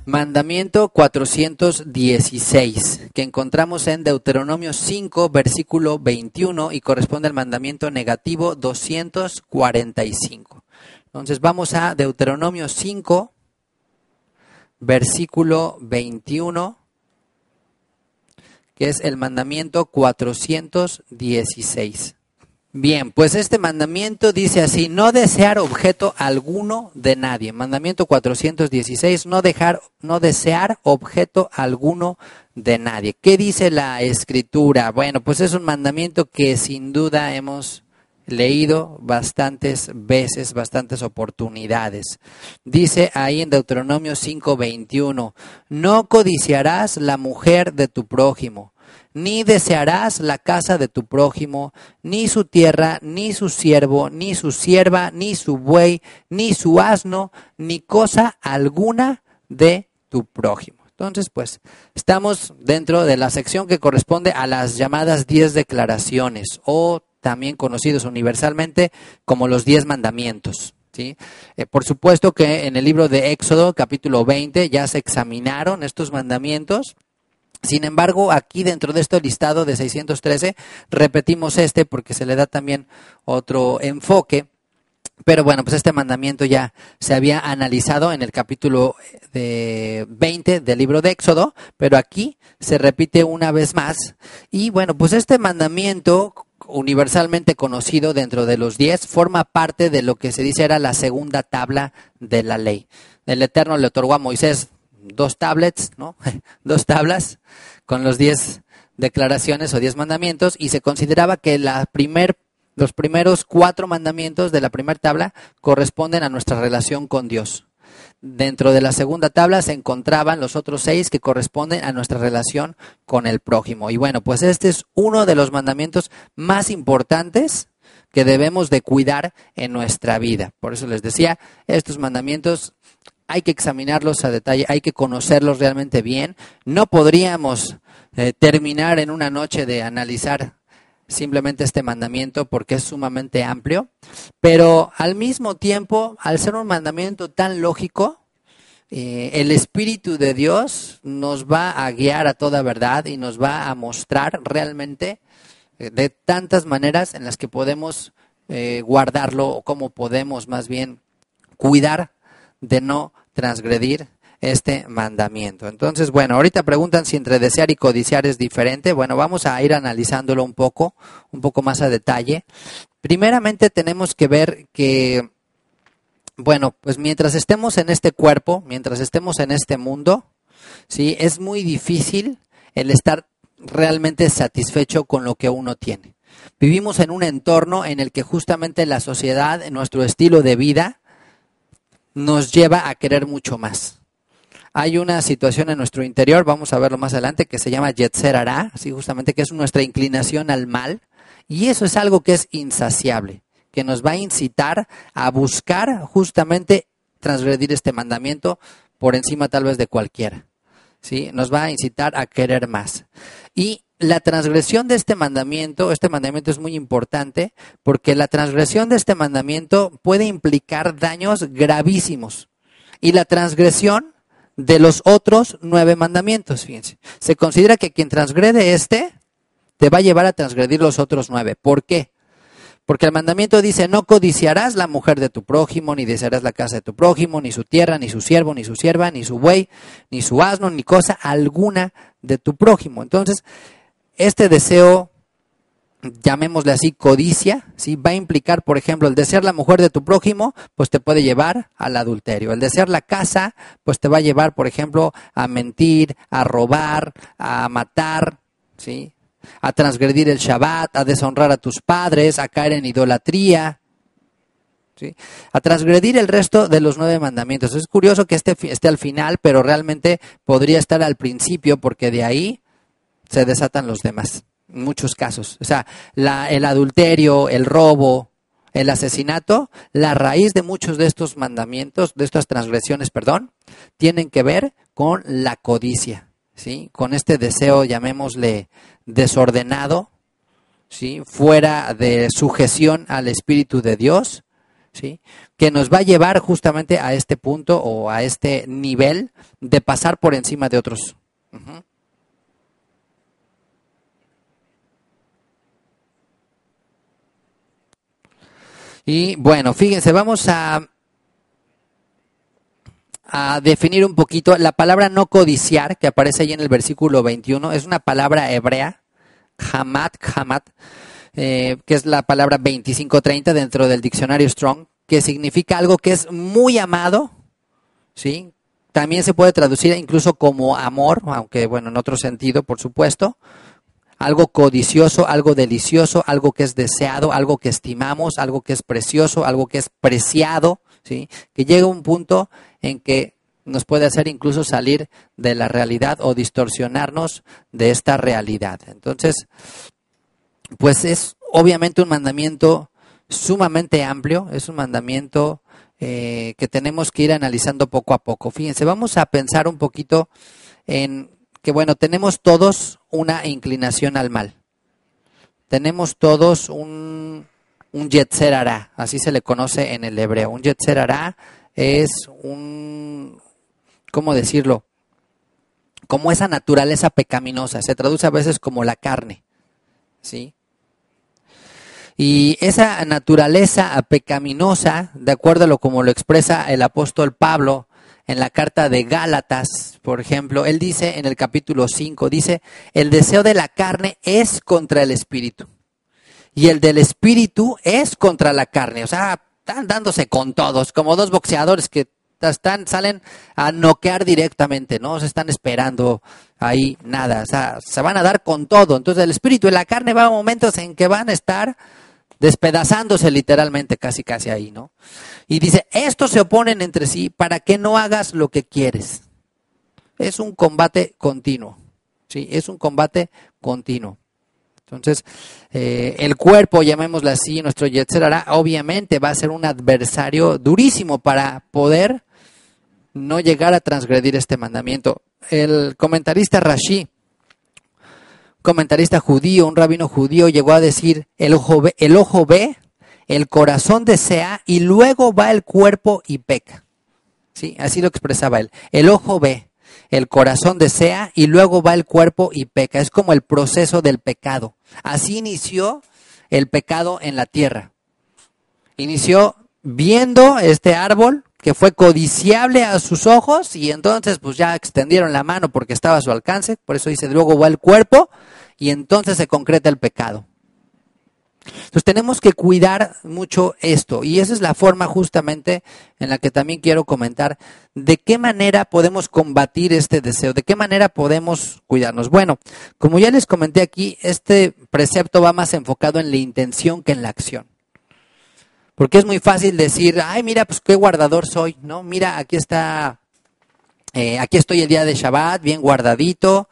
Mandamiento 416, que encontramos en Deuteronomio 5, versículo 21, y corresponde al mandamiento negativo 245. Entonces vamos a Deuteronomio 5, versículo 21, que es el mandamiento 416. Bien, pues este mandamiento dice así: no desear objeto alguno de nadie. Mandamiento 416, no desear objeto alguno de nadie. ¿Qué dice la Escritura? Bueno, pues es un mandamiento que sin duda hemos leído bastantes veces, bastantes oportunidades. Dice ahí en Deuteronomio 5:21, no codiciarás la mujer de tu prójimo, ni desearás la casa de tu prójimo, ni su tierra, ni su siervo, ni su sierva, ni su buey, ni su asno, ni cosa alguna de tu prójimo. Entonces, pues, estamos dentro de la sección que corresponde a las llamadas 10 declaraciones, o también conocidos universalmente como los 10 mandamientos. ¿Sí? Por supuesto que en el libro de Éxodo, capítulo 20, ya se examinaron estos mandamientos. Sin embargo, aquí dentro de este listado de 613, repetimos porque se le da también otro enfoque. Pero bueno, pues este mandamiento ya se había analizado en el capítulo 20 del libro de Éxodo, pero aquí se repite una vez más. Y bueno, pues este mandamiento, universalmente conocido dentro de los 10, forma parte de lo que se dice era la segunda tabla de la ley. El Eterno le otorgó a Moisés 2 tablets, ¿no? 2 tablas con los 10 declaraciones o 10 mandamientos, y se consideraba que los primeros 4 mandamientos de la primera tabla corresponden a nuestra relación con Dios. Dentro de la segunda tabla se encontraban los otros 6 que corresponden a nuestra relación con el prójimo. Y bueno, pues este es uno de los mandamientos más importantes que debemos de cuidar en nuestra vida. Por eso les decía, estos mandamientos hay que examinarlos a detalle, hay que conocerlos realmente bien. No podríamos terminar en una noche de analizar simplemente este mandamiento porque es sumamente amplio, pero al mismo tiempo, al ser un mandamiento tan lógico, el Espíritu de Dios nos va a guiar a toda verdad y nos va a mostrar realmente de tantas maneras en las que podemos guardarlo, o cómo podemos más bien cuidar de no transgredir este mandamiento. Entonces, bueno, ahorita preguntan si entre desear y codiciar es diferente. Bueno, vamos a ir analizándolo un poco más a detalle. Primeramente tenemos que ver que, bueno, pues mientras estemos en este cuerpo, mientras estemos en este mundo, ¿sí? Es muy difícil el estar realmente satisfecho con lo que uno tiene. Vivimos en un entorno en el que justamente la sociedad, nuestro estilo de vida, nos lleva a querer mucho más. Hay una situación en nuestro interior, vamos a verlo más adelante, que se llama Yetzer Hará, así justamente, que es nuestra inclinación al mal, y eso es algo que es insaciable, que nos va a incitar a buscar justamente transgredir este mandamiento por encima tal vez de cualquiera, ¿sí? Nos va a incitar a querer más. Y la transgresión de este mandamiento es muy importante, porque la transgresión de este mandamiento puede implicar daños gravísimos. Y la transgresión de los otros 9 mandamientos, fíjense. Se considera que quien transgrede te va a llevar a transgredir los otros 9. ¿Por qué? Porque el mandamiento dice: no codiciarás la mujer de tu prójimo, ni desearás la casa de tu prójimo, ni su tierra, ni su siervo, ni su sierva, ni su buey, ni su asno, ni cosa alguna de tu prójimo. Entonces, este deseo, llamémosle así, codicia, ¿sí? Va a implicar, por ejemplo, el desear la mujer de tu prójimo, pues te puede llevar al adulterio. El desear la casa, pues te va a llevar, por ejemplo, a mentir, a robar, a matar, ¿sí? A transgredir el Shabbat, a deshonrar a tus padres, a caer en idolatría, ¿sí? A transgredir el resto de los 9 mandamientos. Es curioso que esté al final, pero realmente podría estar al principio, porque de ahí se desatan los demás, en muchos casos. O sea, el adulterio, el robo, el asesinato, la raíz de muchos de estos mandamientos, de estas transgresiones, tienen que ver con la codicia, ¿sí? Con este deseo, llamémosle desordenado, ¿sí? Fuera de sujeción al Espíritu de Dios, ¿sí? Que nos va a llevar justamente a este punto o a este nivel de pasar por encima de otros. Uh-huh. Y bueno, fíjense, vamos a definir un poquito la palabra no codiciar, que aparece ahí en el versículo 21, es una palabra hebrea, hamat, que es la palabra 2530 dentro del diccionario Strong, que significa algo que es muy amado, ¿sí? También se puede traducir incluso como amor, aunque bueno, en otro sentido, por supuesto. Algo codicioso, algo delicioso, algo que es deseado, algo que estimamos, algo que es precioso, algo que es preciado, ¿sí? Que llega un punto en que nos puede hacer incluso salir de la realidad o distorsionarnos de esta realidad. Entonces, pues es obviamente un mandamiento sumamente amplio, es un mandamiento que tenemos que ir analizando poco a poco. Fíjense, vamos a pensar un poquito en que, bueno, tenemos todos una inclinación al mal. Tenemos todos un yetzer hará, así se le conoce en el hebreo. Un yetzer hará es ¿cómo decirlo? Como esa naturaleza pecaminosa, se traduce a veces como la carne, ¿sí? Y esa naturaleza pecaminosa, de acuerdo a lo como lo expresa el apóstol Pablo en la carta de Gálatas, por ejemplo, él dice en el capítulo 5, dice, el deseo de la carne es contra el espíritu y el del espíritu es contra la carne. O sea, están dándose con todos, como dos boxeadores que salen a noquear directamente, no se están esperando ahí nada, o sea, se van a dar con todo. Entonces el espíritu y la carne va a momentos en que van a estar despedazándose literalmente, casi ahí, ¿no? Y dice, estos se oponen entre sí para que no hagas lo que quieres. Es un combate continuo, ¿sí? Es un combate continuo. Entonces, el cuerpo, llamémoslo así, nuestro yetzer hará, obviamente va a ser un adversario durísimo para poder no llegar a transgredir este mandamiento. El comentarista Rashi, comentarista judío, un rabino judío, llegó a decir, el ojo ve, el corazón desea y luego va el cuerpo y peca. ¿Sí? Así lo expresaba él. El ojo ve, el corazón desea y luego va el cuerpo y peca. Es como el proceso del pecado. Así inició el pecado en la tierra. Inició viendo este árbol que fue codiciable a sus ojos y entonces pues ya extendieron la mano porque estaba a su alcance. Por eso dice, luego va el cuerpo y entonces se concreta el pecado. Entonces tenemos que cuidar mucho esto y esa es la forma justamente en la que también quiero comentar de qué manera podemos combatir este deseo, de qué manera podemos cuidarnos. Bueno, como ya les comenté aquí, este precepto va más enfocado en la intención que en la acción. Porque es muy fácil decir, ay, mira, pues qué guardador soy, ¿no? Mira, aquí está... aquí estoy el día de Shabbat, bien guardadito,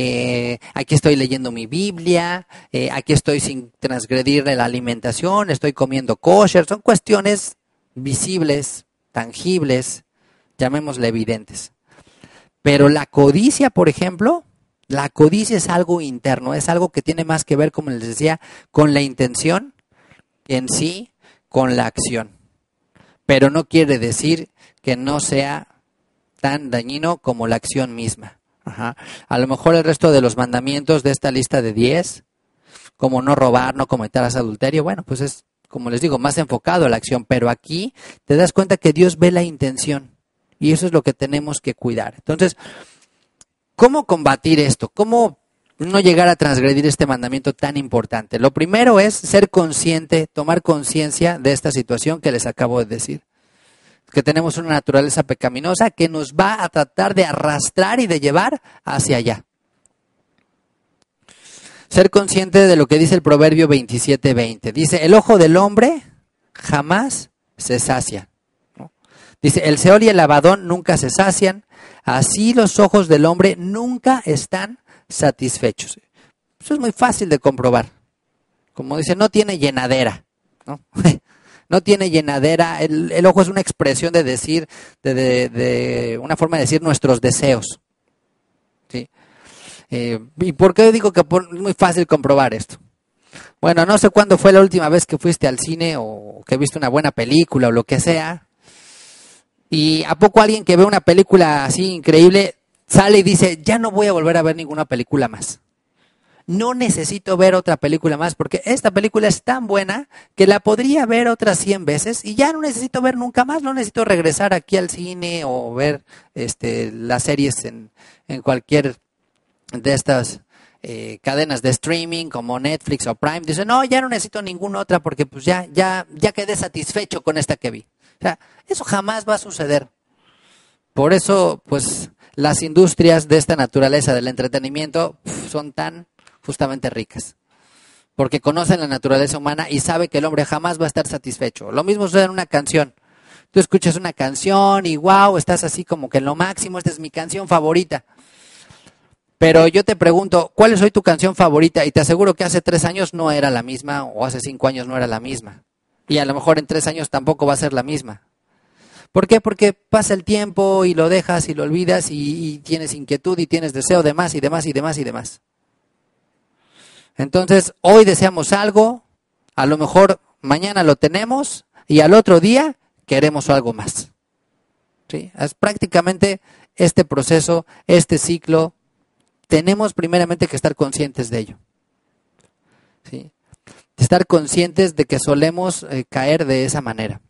aquí estoy leyendo mi Biblia, aquí estoy sin transgredir la alimentación, estoy comiendo kosher, son cuestiones visibles, tangibles, llamémosle evidentes. Pero la codicia, por ejemplo, la codicia es algo interno, es algo que tiene más que ver, como les decía, con la intención en sí, con la acción. Pero no quiere decir que no sea tan dañino como la acción misma. Ajá. A lo mejor el resto de los mandamientos de esta lista de 10, como no robar, no cometerás adulterio, bueno, pues es, como les digo, más enfocado a la acción, pero aquí te das cuenta que Dios ve la intención y eso es lo que tenemos que cuidar. Entonces, ¿cómo combatir esto? ¿Cómo no llegar a transgredir este mandamiento tan importante? Lo primero es ser consciente, tomar conciencia de esta situación que les acabo de decir. Que tenemos una naturaleza pecaminosa que nos va a tratar de arrastrar y de llevar hacia allá. Ser consciente de lo que dice el Proverbio 27:20. Dice, el ojo del hombre jamás se sacia, ¿no? Dice, el Seol y el Abadón nunca se sacian, así los ojos del hombre nunca están satisfechos. Eso es muy fácil de comprobar. Como dice, no tiene llenadera, ¿no? No tiene llenadera, el ojo es una expresión de decir, de una forma de decir nuestros deseos. ¿Sí? ¿Y por qué digo que es muy fácil comprobar esto? Bueno, no sé cuándo fue la última vez que fuiste al cine o que viste una buena película o lo que sea. ¿Y a poco alguien que ve una película así increíble sale y dice, ya no voy a volver a ver ninguna película más? No necesito ver otra película más porque esta película es tan buena que la podría ver otras 100 veces y ya no necesito ver nunca más, no necesito regresar aquí al cine o ver las series en cualquier de estas cadenas de streaming como Netflix o Prime. Dice, no, ya no necesito ninguna otra porque pues ya quedé satisfecho con esta que vi. O sea, eso jamás va a suceder. Por eso, pues, las industrias de esta naturaleza del entretenimiento son tan justamente ricas. Porque conocen la naturaleza humana y sabe que el hombre jamás va a estar satisfecho. Lo mismo sucede en una canción. Tú escuchas una canción y wow, estás así como que en lo máximo, esta es mi canción favorita. Pero yo te pregunto, ¿cuál es hoy tu canción favorita? Y te aseguro que hace 3 años no era la misma o hace 5 años no era la misma. Y a lo mejor en 3 años tampoco va a ser la misma. ¿Por qué? Porque pasa el tiempo y lo dejas y lo olvidas y tienes inquietud y tienes deseo de más y de más y de más y de más. Entonces, hoy deseamos algo, a lo mejor mañana lo tenemos y al otro día queremos algo más. ¿Sí? Es prácticamente este proceso, este ciclo, tenemos primeramente que estar conscientes de ello. ¿Sí? Estar conscientes de que solemos caer de esa manera.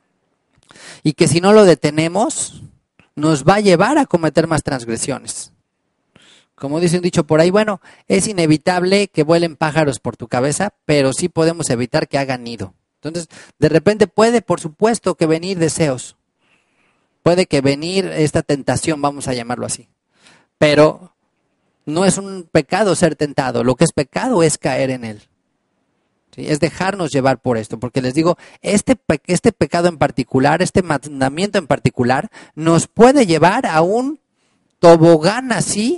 Y que si no lo detenemos, nos va a llevar a cometer más transgresiones. Como dice un dicho por ahí, bueno, es inevitable que vuelen pájaros por tu cabeza, pero sí podemos evitar que hagan nido. Entonces, de repente puede, por supuesto, que venir deseos. Puede que venir esta tentación, vamos a llamarlo así. Pero no es un pecado ser tentado, lo que es pecado es caer en él. ¿Sí? Es dejarnos llevar por esto, porque les digo, este pecado en particular, este mandamiento en particular, nos puede llevar a un tobogán así,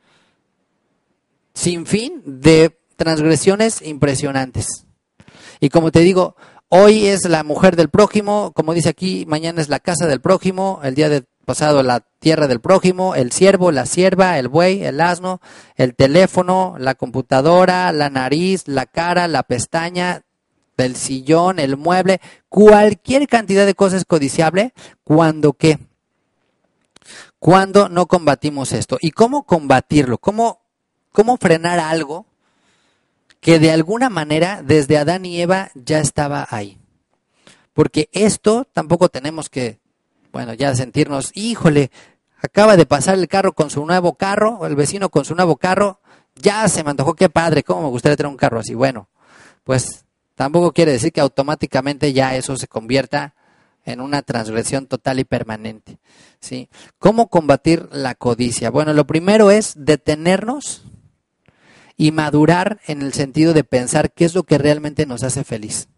sin fin, de transgresiones impresionantes. Y como te digo, hoy es la mujer del prójimo, como dice aquí, mañana es la casa del prójimo, el día pasado la tierra del prójimo, el siervo, la sierva, el buey, el asno, el teléfono, la computadora, la nariz, la cara, la pestaña, el sillón, el mueble, cualquier cantidad de cosas codiciable, ¿cuándo qué? Cuando no combatimos esto. ¿Y cómo combatirlo? ¿Cómo frenar algo que de alguna manera desde Adán y Eva ya estaba ahí? Porque esto tampoco tenemos que, bueno, ya sentirnos, híjole, acaba de pasar el carro con su nuevo carro, o el vecino con su nuevo carro, ya se me antojó, qué padre, cómo me gustaría tener un carro así. Bueno, pues tampoco quiere decir que automáticamente ya eso se convierta en una transgresión total y permanente. ¿Sí? ¿Cómo combatir la codicia? Bueno, lo primero es detenernos y madurar en el sentido de pensar qué es lo que realmente nos hace feliz.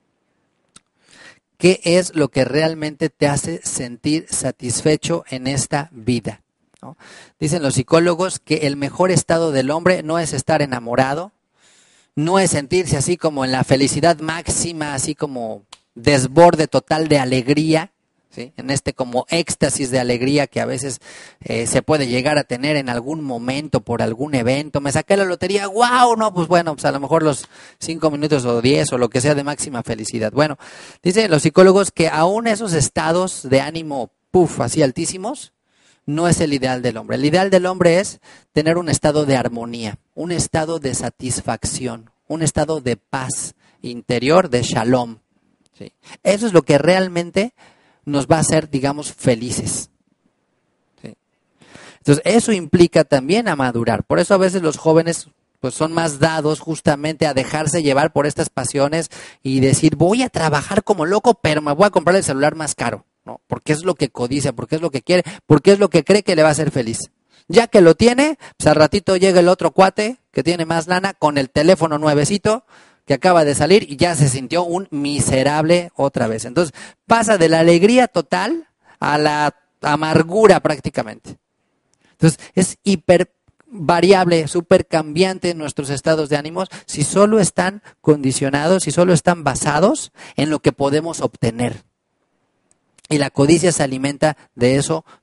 ¿Qué es lo que realmente te hace sentir satisfecho en esta vida? ¿No? Dicen los psicólogos que el mejor estado del hombre no es estar enamorado, no es sentirse así como en la felicidad máxima, así como desborde total de alegría, ¿sí? En este como éxtasis de alegría que a veces se puede llegar a tener en algún momento por algún evento. Me saqué la lotería, ¡wow! No, pues bueno, pues a lo mejor los 5 minutos o 10 o lo que sea de máxima felicidad. Bueno, dicen los psicólogos que aún esos estados de ánimo, así altísimos, no es el ideal del hombre. El ideal del hombre es tener un estado de armonía, un estado de satisfacción, un estado de paz interior, de shalom. ¿Sí? Eso es lo que realmente nos va a hacer, digamos, felices. ¿Sí? Entonces, eso implica también a madurar. Por eso a veces los jóvenes pues son más dados justamente a dejarse llevar por estas pasiones y decir, voy a trabajar como loco, pero me voy a comprar el celular más caro. ¿No? Porque es lo que codicia, porque es lo que quiere, porque es lo que cree que le va a hacer feliz. Ya que lo tiene, pues al ratito llega el otro cuate que tiene más lana con el teléfono nuevecito que acaba de salir y ya se sintió un miserable otra vez. Entonces pasa de la alegría total a la amargura prácticamente. Entonces es hiper variable, súper cambiante en nuestros estados de ánimos si solo están condicionados, si solo están basados en lo que podemos obtener. Y la codicia se alimenta de eso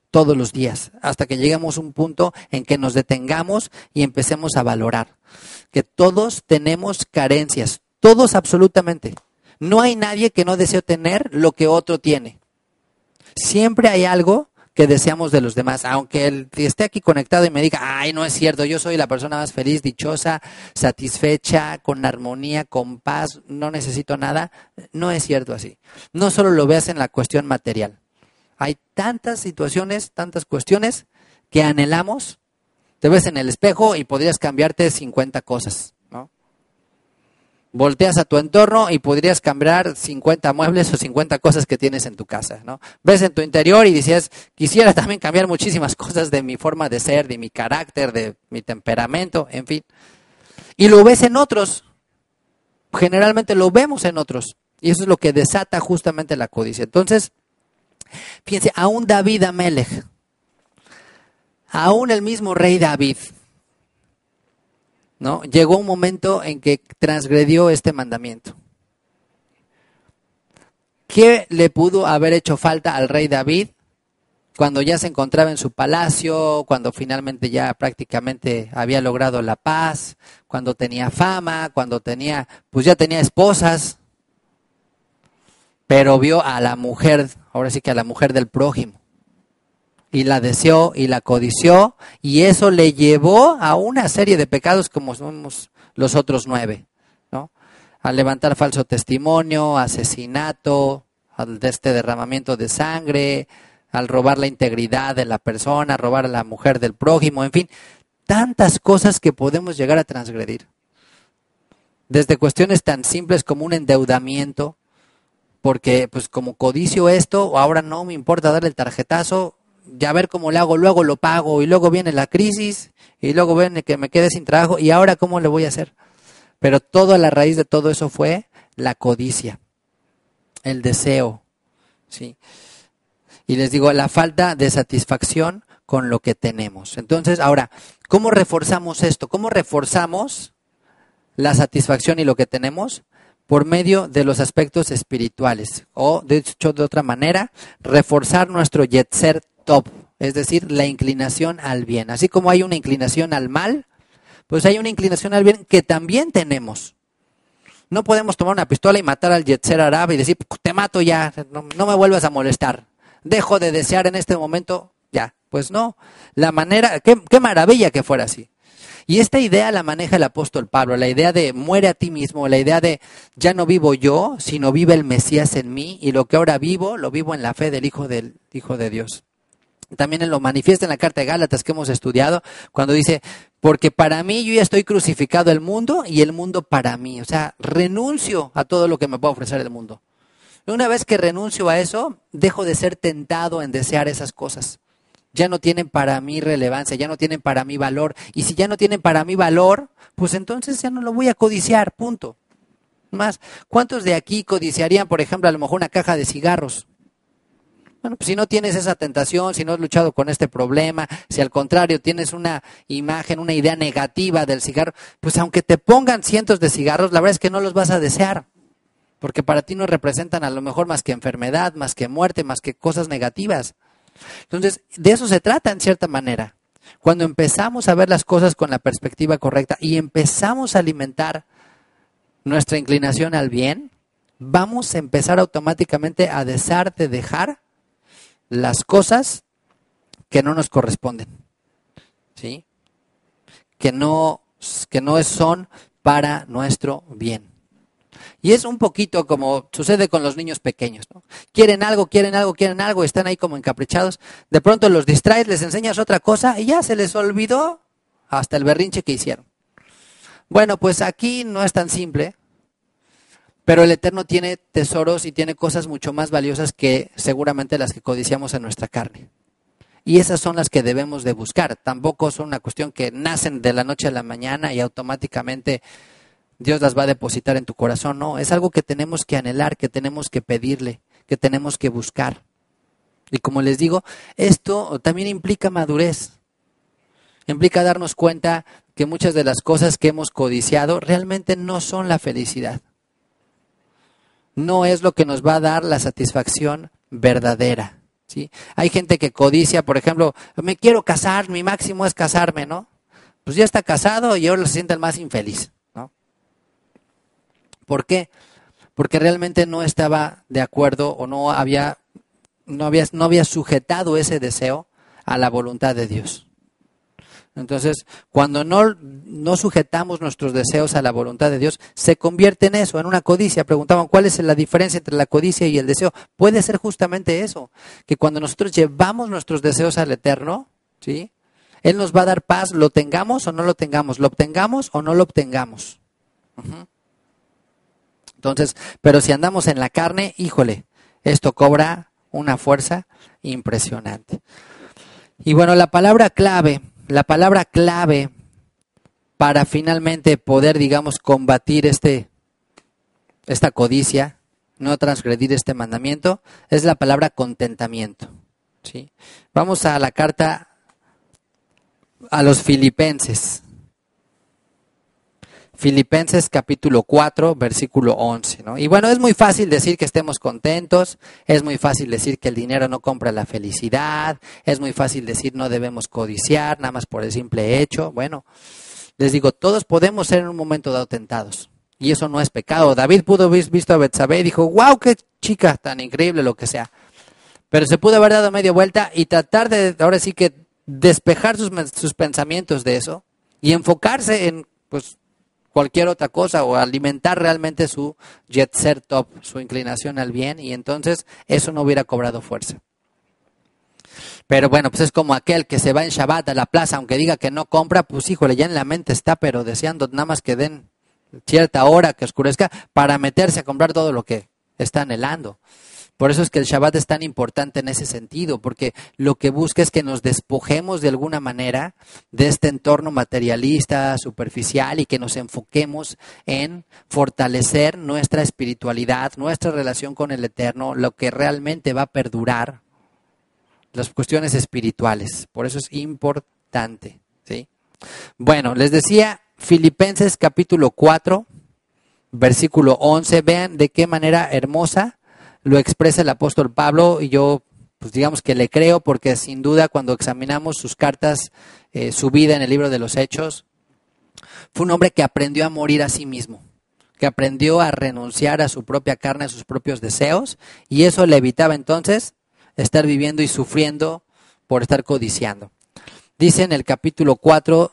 todos los días, hasta que lleguemos a un punto en que nos detengamos y empecemos a valorar que todos tenemos carencias, todos absolutamente. No hay nadie que no desee tener lo que otro tiene. Siempre hay algo que deseamos de los demás, aunque él esté aquí conectado y me diga, ay, no es cierto, yo soy la persona más feliz, dichosa, satisfecha, con armonía, con paz, no necesito nada. No es cierto así. No solo lo veas en la cuestión material. Hay tantas situaciones, tantas cuestiones que anhelamos. Te ves en el espejo y podrías cambiarte 50 cosas, ¿no? Volteas a tu entorno y podrías cambiar 50 muebles o 50 cosas que tienes en tu casa, ¿no? Ves en tu interior y dices, quisiera también cambiar muchísimas cosas de mi forma de ser, de mi carácter, de mi temperamento, en fin. Y lo ves en otros. Generalmente lo vemos en otros. Y eso es lo que desata justamente la codicia. Entonces, fíjense, aún David Amelech, aún el mismo rey David, ¿no? Llegó un momento en que transgredió este mandamiento. ¿Qué le pudo haber hecho falta al rey David cuando ya se encontraba en su palacio, cuando finalmente ya prácticamente había logrado la paz, cuando tenía fama, cuando tenía, pues ya tenía esposas, pero vio a la mujer, ahora sí que a la mujer del prójimo, y la deseó y la codició, y eso le llevó a una serie de pecados como somos los otros 9, ¿no? Al levantar falso testimonio, asesinato, al derramamiento de sangre, al robar la integridad de la persona, robar a la mujer del prójimo, en fin, tantas cosas que podemos llegar a transgredir. Desde cuestiones tan simples como un endeudamiento, porque pues como codicio esto, ahora no me importa darle el tarjetazo, ya ver cómo le hago, luego lo pago, y luego viene la crisis, y luego viene que me quede sin trabajo, y ahora cómo le voy a hacer. Pero toda la raíz de todo eso fue la codicia, el deseo, ¿sí? Y les digo, la falta de satisfacción con lo que tenemos. Entonces, ahora, ¿cómo reforzamos esto? ¿Cómo reforzamos la satisfacción y lo que tenemos? Por medio de los aspectos espirituales, o de hecho de otra manera, reforzar nuestro yetzer tov, es decir, la inclinación al bien. Así como hay una inclinación al mal, pues hay una inclinación al bien que también tenemos. No podemos tomar una pistola y matar al yetzer árabe y decir, te mato ya, no me vuelvas a molestar, dejo de desear en este momento, ya. Pues no, la manera, qué maravilla que fuera así. Y esta idea la maneja el apóstol Pablo, la idea de muere a ti mismo, la idea de ya no vivo yo, sino vive el Mesías en mí, y lo que ahora vivo, lo vivo en la fe del Hijo de Dios. También él lo manifiesta en la carta de Gálatas que hemos estudiado, cuando dice, porque para mí yo ya estoy crucificado el mundo y el mundo para mí. O sea, renuncio a todo lo que me puede ofrecer el mundo. Y una vez que renuncio a eso, dejo de ser tentado en desear esas cosas. Ya no tienen para mí relevancia, ya no tienen para mí valor. Y si ya no tienen para mí valor, pues entonces ya no lo voy a codiciar, punto. Más, ¿cuántos de aquí codiciarían, por ejemplo, a lo mejor una caja de cigarros? Bueno, pues si no tienes esa tentación, si no has luchado con este problema, si al contrario tienes una imagen, una idea negativa del cigarro, pues aunque te pongan cientos de cigarros, la verdad es que no los vas a desear. Porque para ti no representan a lo mejor más que enfermedad, más que muerte, más que cosas negativas. Entonces, de eso se trata en cierta manera. Cuando empezamos a ver las cosas con la perspectiva correcta y empezamos a alimentar nuestra inclinación al bien, vamos a empezar automáticamente a dejar las cosas que no nos corresponden, ¿sí? Que no son para nuestro bien. Y es un poquito como sucede con los niños pequeños, ¿no? Quieren algo, están ahí como encaprichados. De pronto los distraes, les enseñas otra cosa y ya se les olvidó hasta el berrinche que hicieron. Bueno, pues aquí no es tan simple, pero el Eterno tiene tesoros y tiene cosas mucho más valiosas que seguramente las que codiciamos en nuestra carne. Y esas son las que debemos de buscar. Tampoco son una cuestión que nacen de la noche a la mañana y automáticamente Dios las va a depositar en tu corazón. No, es algo que tenemos que anhelar, que tenemos que pedirle, que tenemos que buscar. Y como les digo, esto también implica madurez. Implica darnos cuenta que muchas de las cosas que hemos codiciado realmente no son la felicidad. No es lo que nos va a dar la satisfacción verdadera. ¿sí? Hay gente que codicia, por ejemplo, me quiero casar, mi máximo es casarme, ¿no? Pues ya está casado y ahora se siente el más infeliz, ¿no? ¿Por qué? Porque realmente no estaba de acuerdo o no había sujetado ese deseo a la voluntad de Dios. Entonces, cuando no sujetamos nuestros deseos a la voluntad de Dios, se convierte en eso, en una codicia. Preguntaban, ¿cuál es la diferencia entre la codicia y el deseo? Puede ser justamente eso, que cuando nosotros llevamos nuestros deseos al Eterno, ¿sí? Él nos va a dar paz, lo tengamos o no lo tengamos, lo obtengamos o no lo obtengamos. Uh-huh. Entonces, pero si andamos en la carne, híjole, esto cobra una fuerza impresionante. Y bueno, la palabra clave para finalmente poder, digamos, combatir esta codicia, no transgredir este mandamiento, es la palabra contentamiento, ¿sí? Vamos a la carta a los Filipenses. Filipenses capítulo 4, versículo 11, ¿no? Y bueno, es muy fácil decir que estemos contentos, es muy fácil decir que el dinero no compra la felicidad, es muy fácil decir no debemos codiciar, nada más por el simple hecho. Bueno, les digo, todos podemos ser en un momento dado tentados, y eso no es pecado. David pudo haber visto a Betsabé y dijo, wow, qué chica tan increíble, lo que sea. Pero se pudo haber dado media vuelta y tratar de, ahora sí que, despejar sus pensamientos de eso y enfocarse en, pues, cualquier otra cosa o alimentar realmente su jet set top, su inclinación al bien, y entonces eso no hubiera cobrado fuerza. Pero bueno, pues es como aquel que se va en Shabbat a la plaza, aunque diga que no compra, pues híjole, ya en la mente está, pero deseando nada más que den cierta hora que oscurezca para meterse a comprar todo lo que está anhelando. Por eso es que el Shabbat es tan importante en ese sentido, porque lo que busca es que nos despojemos de alguna manera de este entorno materialista, superficial, y que nos enfoquemos en fortalecer nuestra espiritualidad, nuestra relación con el Eterno, lo que realmente va a perdurar, las cuestiones espirituales. Por eso es importante, ¿sí? Bueno, les decía, Filipenses capítulo 4, versículo 11, vean de qué manera hermosa lo expresa el apóstol Pablo, y yo, pues digamos que le creo, porque sin duda cuando examinamos sus cartas, su vida en el libro de los Hechos, fue un hombre que aprendió a morir a sí mismo, que aprendió a renunciar a su propia carne, a sus propios deseos, y eso le evitaba entonces estar viviendo y sufriendo por estar codiciando. Dice en el capítulo 4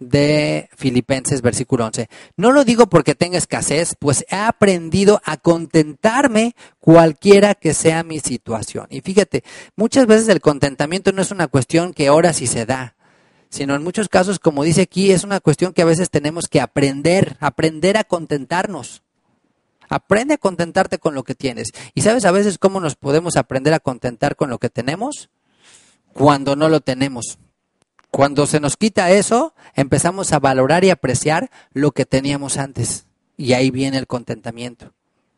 de Filipenses, versículo 11. No lo digo porque tenga escasez, pues he aprendido a contentarme cualquiera que sea mi situación. Y fíjate, muchas veces el contentamiento no es una cuestión que ahora sí se da, sino en muchos casos, como dice aquí, es una cuestión que a veces tenemos que aprender a contentarnos. Aprende a contentarte con lo que tienes. ¿Y sabes a veces cómo nos podemos aprender a contentar con lo que tenemos? Cuando no lo tenemos. Cuando se nos quita eso, empezamos a valorar y apreciar lo que teníamos antes. Y ahí viene el contentamiento.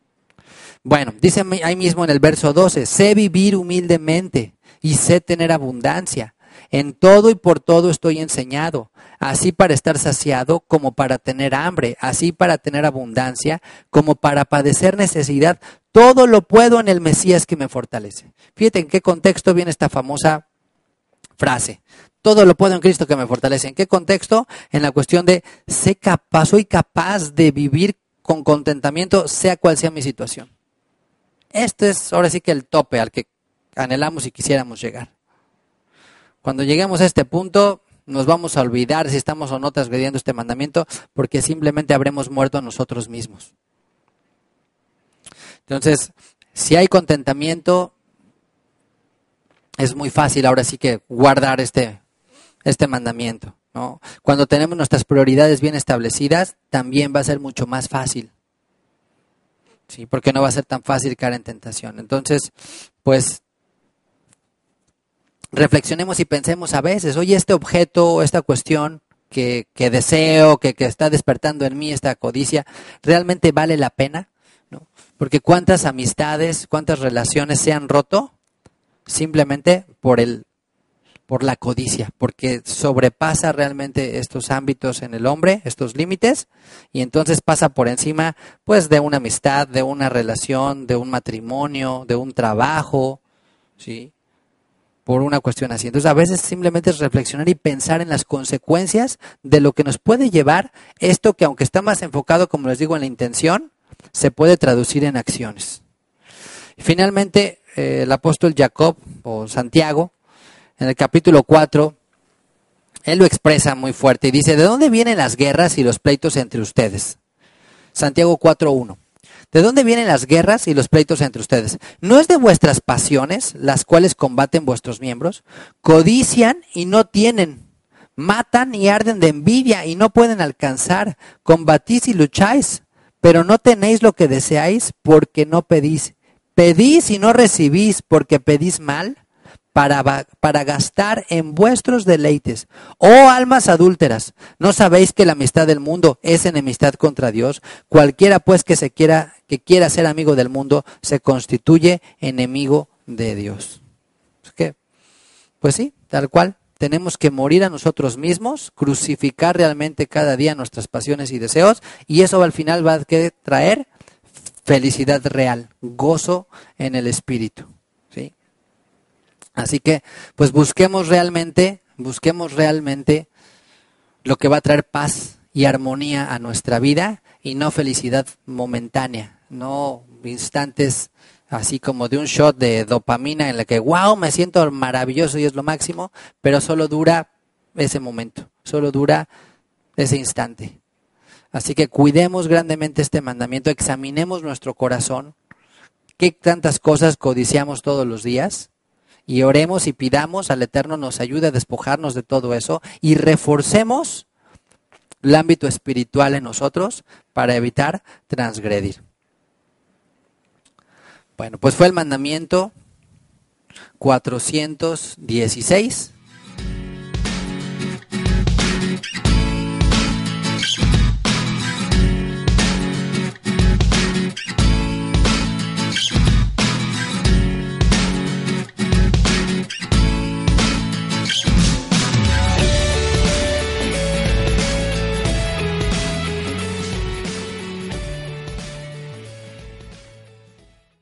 Bueno, dice ahí mismo en el verso 12, sé vivir humildemente y sé tener abundancia. En todo y por todo estoy enseñado, así para estar saciado como para tener hambre, así para tener abundancia como para padecer necesidad. Todo lo puedo en el Mesías que me fortalece. Fíjate en qué contexto viene esta famosa frase. Todo lo puedo en Cristo que me fortalece. ¿En qué contexto? En la cuestión de soy capaz de vivir con contentamiento, sea cual sea mi situación. Esto es ahora sí que el tope al que anhelamos y quisiéramos llegar. Cuando lleguemos a este punto, nos vamos a olvidar si estamos o no transgrediendo este mandamiento, porque simplemente habremos muerto a nosotros mismos. Entonces, si hay contentamiento, es muy fácil ahora sí que guardar este mandamiento, ¿no? Cuando tenemos nuestras prioridades bien establecidas, también va a ser mucho más fácil, ¿sí? Porque no va a ser tan fácil caer en tentación. Entonces, pues, reflexionemos y pensemos a veces, oye, este objeto, esta cuestión que deseo, que está despertando en mí esta codicia, ¿realmente vale la pena? ¿No? Porque cuántas amistades, cuántas relaciones se han roto simplemente por la codicia, porque sobrepasa realmente estos ámbitos en el hombre, estos límites, y entonces pasa por encima, pues, de una amistad, de una relación, de un matrimonio, de un trabajo, ¿sí? por una cuestión así. Entonces a veces simplemente es reflexionar y pensar en las consecuencias de lo que nos puede llevar esto que, aunque está más enfocado, como les digo, en la intención, se puede traducir en acciones. Y finalmente, el apóstol Jacob o Santiago, en el capítulo 4, él lo expresa muy fuerte y dice: ¿de dónde vienen las guerras y los pleitos entre ustedes? Santiago 4:1. ¿De dónde vienen las guerras y los pleitos entre ustedes? ¿No es de vuestras pasiones, las cuales combaten vuestros miembros? Codician y no tienen, matan y arden de envidia y no pueden alcanzar, combatís y lucháis, pero no tenéis lo que deseáis porque no pedís. Pedís y no recibís porque pedís mal, para gastar en vuestros deleites. Oh almas adúlteras, ¿no sabéis que la amistad del mundo es enemistad contra Dios? Cualquiera pues que quiera ser amigo del mundo se constituye enemigo de Dios. ¿Es que? Pues sí, tal cual. Tenemos que morir a nosotros mismos, crucificar realmente cada día nuestras pasiones y deseos, y eso al final va a traer felicidad real, gozo en el espíritu. ¿Sí? Así que, pues busquemos realmente lo que va a traer paz y armonía a nuestra vida y no felicidad momentánea, no instantes así como de un shot de dopamina en la que, wow, me siento maravilloso y es lo máximo, pero solo dura ese momento, solo dura ese instante. Así que cuidemos grandemente este mandamiento, examinemos nuestro corazón, qué tantas cosas codiciamos todos los días, y oremos y pidamos al Eterno nos ayude a despojarnos de todo eso y reforcemos el ámbito espiritual en nosotros para evitar transgredir. Bueno, pues fue el mandamiento 416.